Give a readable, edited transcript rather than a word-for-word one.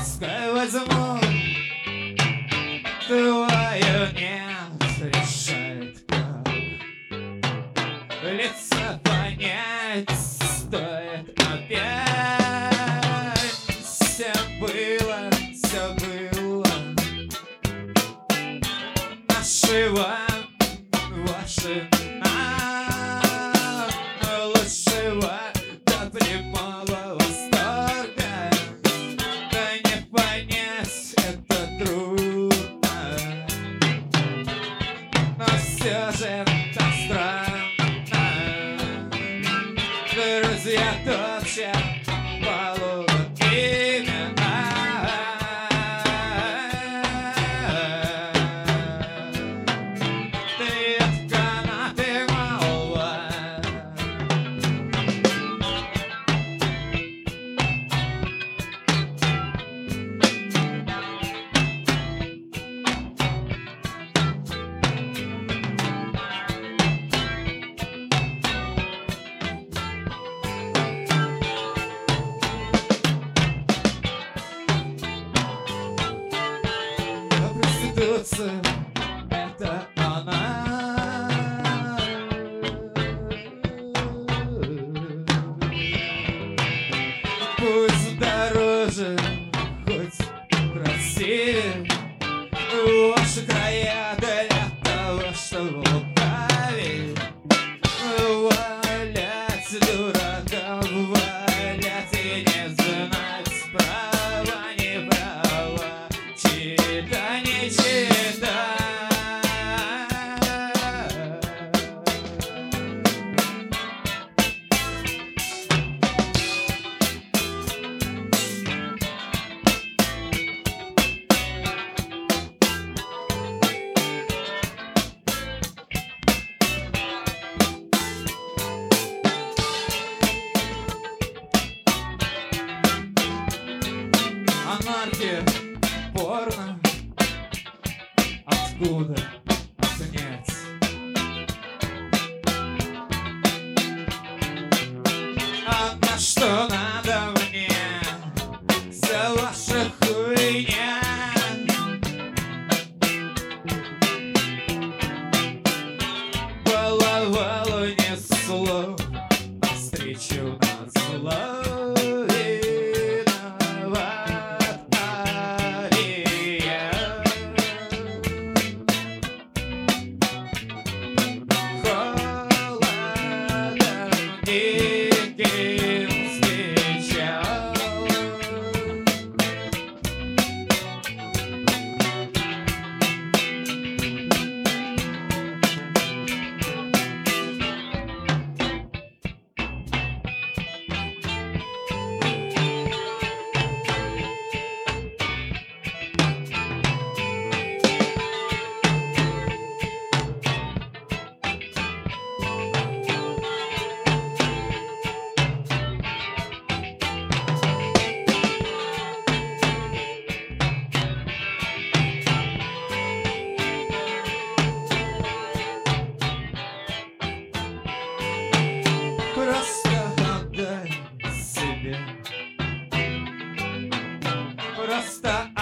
Пускай возьму твое нет, решает как лица понять стоит опять. Все было нашего, ваши лучшего до прямого восторга. Да не понять это трудно, но все же это странно. Друзья точат полудут имена. Это она. Пусть дороже, хоть красивее ваши края для того, чтобы лукавить, валять дураков, валять и не знать права, не права, чита, не чита. Анархия, порно, откуда снять? А на что надо мне вся ваша хуйня? Баловало несло, встречу назло. Просто отдай себе, просто